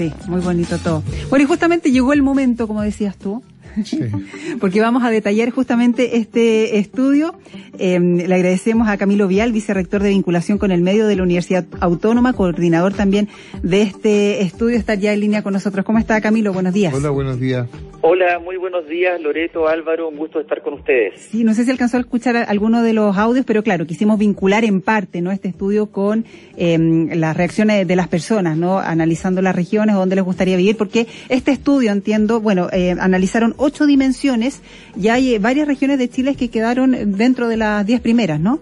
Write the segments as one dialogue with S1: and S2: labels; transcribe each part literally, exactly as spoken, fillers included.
S1: Sí, muy bonito todo. Bueno, y justamente llegó el momento, como decías tú, sí. Porque vamos a detallar justamente este estudio. Eh, le agradecemos a Camilo Vial, vicerrector de vinculación con el medio de la Universidad Autónoma, coordinador también de este estudio, estar ya en línea con nosotros. ¿Cómo está, Camilo? Buenos días.
S2: Hola, buenos días.
S3: Hola, muy buenos días, Loreto, Álvaro, un gusto estar con ustedes.
S1: Sí, no sé si alcanzó a escuchar alguno de los audios, pero claro, quisimos vincular en parte, ¿no?, este estudio con eh, las reacciones de las personas, ¿no?, analizando las regiones donde les gustaría vivir, porque este estudio, entiendo, bueno, eh, analizaron ocho dimensiones y hay eh, varias regiones de Chile que quedaron dentro de las diez primeras, ¿no?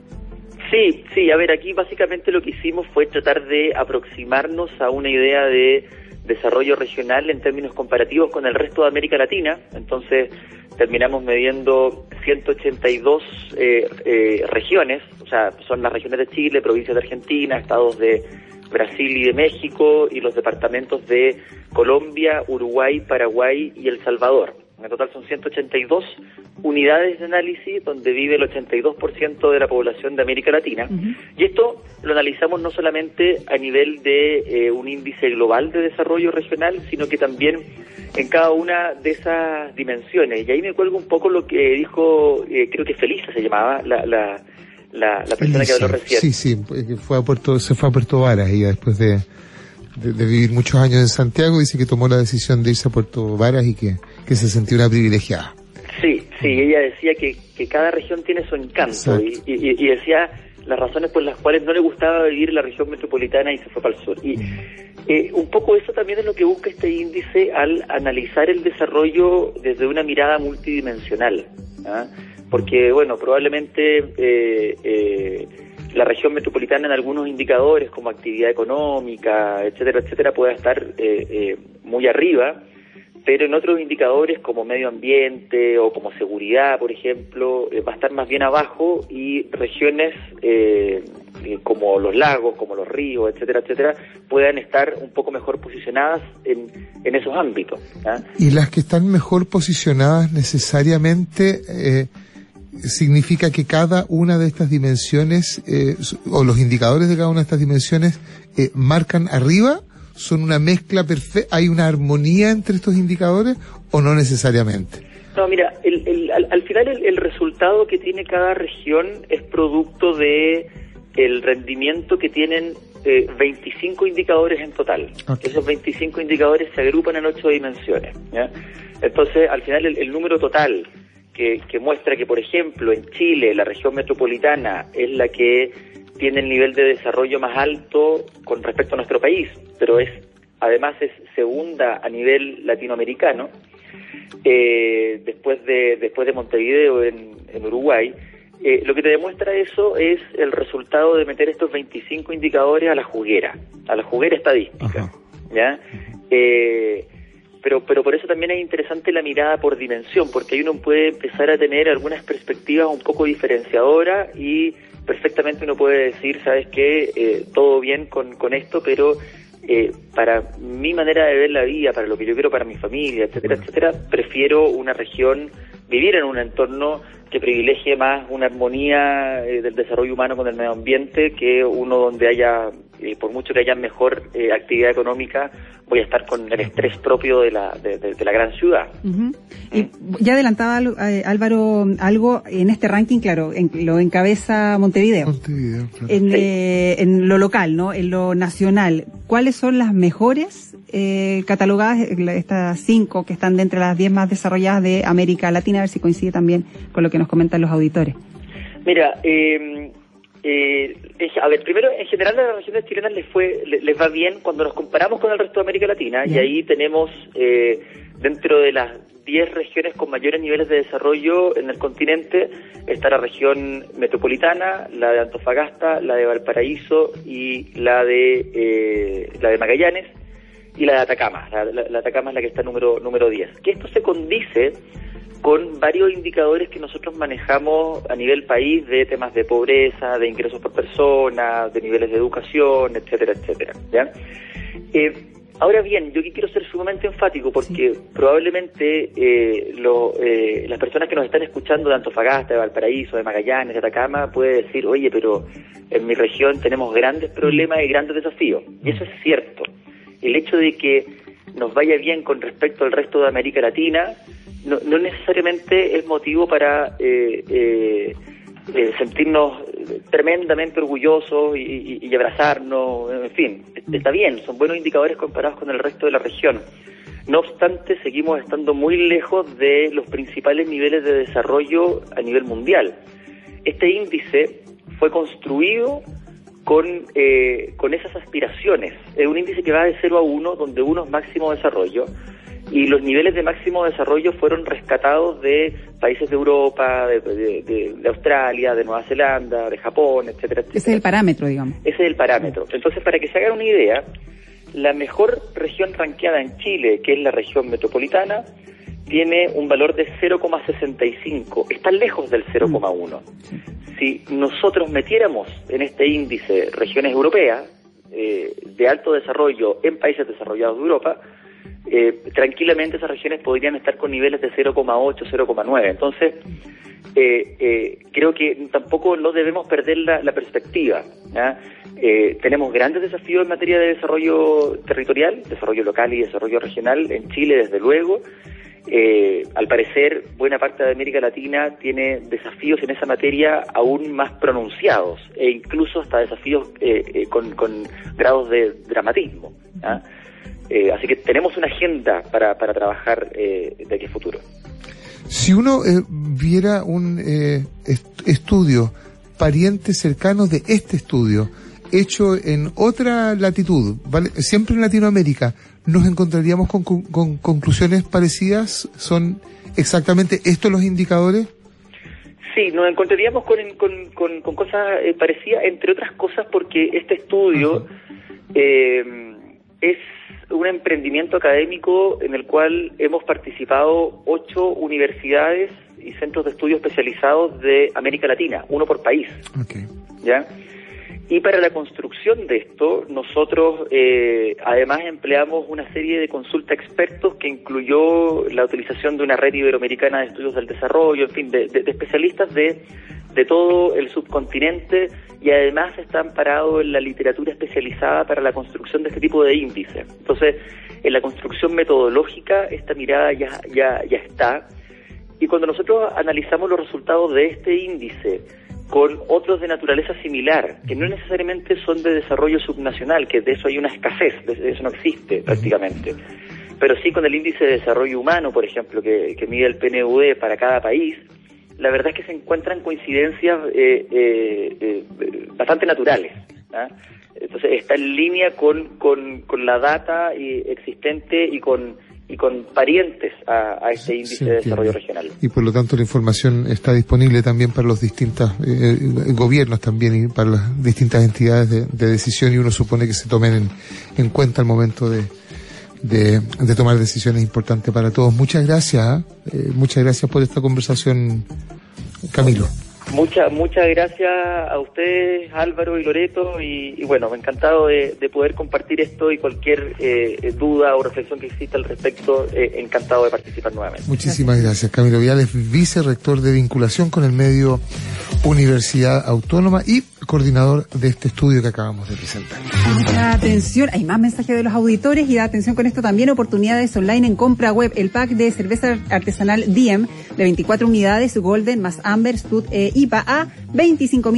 S3: Sí, sí, a ver, aquí básicamente lo que hicimos fue tratar de aproximarnos a una idea de desarrollo regional en términos comparativos con el resto de América Latina. Entonces terminamos midiendo ciento ochenta y dos eh, eh, regiones, o sea, son las regiones de Chile, provincias de Argentina, estados de Brasil y de México, y los departamentos de Colombia, Uruguay, Paraguay y El Salvador. En total son ciento ochenta y dos unidades de análisis donde vive el ochenta y dos por ciento de la población de América Latina. Uh-huh. Y esto lo analizamos no solamente a nivel de eh, un índice global de desarrollo regional, sino que también en cada una de esas dimensiones. Y ahí me cuelgo un poco lo que dijo, eh, creo que Felisa se llamaba, la, la, la, la persona Elisa, que habló recién.
S2: Sí, sí, fue a Puerto, se fue a Puerto Varas ella después de, de, de vivir muchos años en Santiago. Dice que tomó la decisión de irse a Puerto Varas y que, que se sentía una privilegiada.
S3: Sí, sí, ella decía que, que cada región tiene su encanto y, y, y decía las razones por las cuales no le gustaba vivir en la región metropolitana y se fue para el sur. Y eh, un poco eso también es lo que busca este índice al analizar el desarrollo desde una mirada multidimensional, ¿ah? Porque, bueno, probablemente eh, eh, la región metropolitana en algunos indicadores como actividad económica, etcétera, etcétera, pueda estar eh, eh, muy arriba, pero en otros indicadores como medio ambiente o como seguridad, por ejemplo, eh, va a estar más bien abajo, y regiones eh, eh, como los lagos, como los ríos, etcétera, etcétera, puedan estar un poco mejor posicionadas en, en esos ámbitos, ¿ah?
S2: Y las que están mejor posicionadas necesariamente eh, significa que cada una de estas dimensiones eh, o los indicadores de cada una de estas dimensiones eh, marcan arriba. ¿Son una mezcla perfecta? ¿Hay una armonía entre estos indicadores o no necesariamente?
S3: No, mira, el, el, al, al final el, el resultado que tiene cada región es producto de el rendimiento que tienen eh, veinticinco indicadores en total. Okay. Esos veinticinco indicadores se agrupan en ocho dimensiones, ¿ya? Entonces, al final el, el número total que, que muestra que, por ejemplo, en Chile la región metropolitana es la que tiene el nivel de desarrollo más alto con respecto a nuestro país, pero es además es segunda a nivel latinoamericano, eh, después de después de Montevideo en, en Uruguay. Eh, lo que te demuestra eso es el resultado de meter estos veinticinco indicadores a la juguera, a la juguera estadística. Ajá. ¿Ya? Eh, pero pero por eso también es interesante la mirada por dimensión, porque ahí uno puede empezar a tener algunas perspectivas un poco diferenciadoras y perfectamente uno puede decir, ¿sabes qué? Eh, todo bien con, con esto, pero eh, para mi manera de ver la vida, para lo que yo quiero para mi familia, etcétera, etcétera, prefiero una región, vivir en un entorno que privilegie más una armonía eh, del desarrollo humano con el medio ambiente que uno donde haya, eh, por mucho que haya mejor eh, actividad económica, voy a estar con el estrés propio de la de, de, de la gran ciudad.
S1: Uh-huh. ¿Eh? Ya adelantaba eh, Álvaro algo en este ranking, claro, en, lo encabeza Montevideo. Montevideo, claro. En, sí. eh, en lo local, ¿no? En lo nacional, ¿cuáles son las mejores eh, catalogadas, estas cinco que están de entre las diez más desarrolladas de América Latina? A ver si coincide también con lo que nos comentan los auditores.
S3: Mira, eh... Eh, a ver, primero, en general a las regiones chilenas les fue les, les va bien cuando nos comparamos con el resto de América Latina, yeah. Y ahí tenemos eh, dentro de las diez regiones con mayores niveles de desarrollo en el continente está la región metropolitana, la de Antofagasta, la de Valparaíso y la de eh, la de Magallanes y la de Atacama. La, la, la Atacama es la que está número número diez. Que esto se condice con varios indicadores que nosotros manejamos a nivel país de temas de pobreza, de ingresos por persona, de niveles de educación, etcétera, etcétera, ¿ya? Eh, ahora bien, yo aquí quiero ser sumamente enfático porque sí. probablemente eh, lo, eh, las personas que nos están escuchando de Antofagasta, de Valparaíso, de Magallanes, de Atacama, puede decir, oye, pero en mi región tenemos grandes problemas y grandes desafíos. Y eso es cierto. El hecho de que nos vaya bien con respecto al resto de América Latina, no, no necesariamente es motivo para eh, eh, eh, sentirnos tremendamente orgullosos y, y, y abrazarnos, en fin, está bien, son buenos indicadores comparados con el resto de la región. No obstante, seguimos estando muy lejos de los principales niveles de desarrollo a nivel mundial. Este índice fue construido con eh, con esas aspiraciones. Es un índice que va de cero a uno, donde uno es máximo desarrollo, y los niveles de máximo desarrollo fueron rescatados de países de Europa, de, de, de, de Australia, de Nueva Zelanda, de Japón, etcétera, etcétera.
S1: Ese es el parámetro, digamos.
S3: Ese es el parámetro. Entonces, para que se hagan una idea, la mejor región ranqueada en Chile, que es la región metropolitana, tiene un valor de cero coma sesenta y cinco, está lejos del cero coma uno. Si nosotros metiéramos en este índice regiones europeas eh, de alto desarrollo en países desarrollados de Europa, eh, tranquilamente esas regiones podrían estar con niveles de cero coma ocho, cero coma nueve. Entonces, eh, eh, creo que tampoco no debemos perder la, la perspectiva. ¿ya? Eh, tenemos grandes desafíos en materia de desarrollo territorial, desarrollo local y desarrollo regional en Chile, desde luego. Eh, al parecer, buena parte de América Latina tiene desafíos en esa materia aún más pronunciados, e incluso hasta desafíos eh, eh, con, con grados de dramatismo. ¿ah? Eh, así que tenemos una agenda para, para trabajar eh, de aquí a futuro.
S2: Si uno eh, viera un eh, est- estudio, parientes cercanos de este estudio, hecho en otra latitud, ¿vale? Siempre en Latinoamérica, ¿nos encontraríamos con, con, con conclusiones parecidas? ¿Son exactamente estos los indicadores?
S3: Sí, nos encontraríamos con, con, con, con cosas eh, parecidas, entre otras cosas porque este estudio eh, es un emprendimiento académico en el cual hemos participado ocho universidades y centros de estudio especializados de América Latina, uno por país.
S2: Okay.
S3: ¿Ya? Y para la construcción de esto, nosotros eh, además empleamos una serie de consulta expertos que incluyó la utilización de una red iberoamericana de estudios del desarrollo, en fin, de, de, de especialistas de, de todo el subcontinente, y además está amparado en la literatura especializada para la construcción de este tipo de índices. Entonces, en la construcción metodológica, esta mirada ya, ya, ya está, y cuando nosotros analizamos los resultados de este índice con otros de naturaleza similar, que no necesariamente son de desarrollo subnacional, que de eso hay una escasez, de eso no existe prácticamente, pero sí con el índice de desarrollo humano, por ejemplo, que, que mide el P N U D para cada país, la verdad es que se encuentran coincidencias eh, eh, eh, bastante naturales. ¿ah? Entonces está en línea con, con, con la data y, existente y con y con parientes a, a este índice de desarrollo regional.
S2: Y por lo tanto la información está disponible también para los distintos eh, gobiernos también y para las distintas entidades de, de decisión, y uno supone que se tomen en, en cuenta al momento de, de, de tomar decisiones importantes para todos. Muchas gracias, eh, muchas gracias por esta conversación, Camilo.
S3: Muchas muchas gracias a ustedes, Álvaro y Loreto, y, y bueno, encantado de, de poder compartir esto, y cualquier eh, duda o reflexión que exista al respecto, eh, encantado de participar nuevamente.
S2: Muchísimas gracias, gracias Camilo Viales, vicerrector de vinculación con el medio Universidad Autónoma y coordinador de este estudio que acabamos de presentar.
S1: Da atención, hay más mensajes de los auditores, y da atención con esto también, oportunidades online en compra web. El pack de cerveza artesanal D M de veinticuatro unidades, Golden más Amber, Stud e I P A a veinticinco mil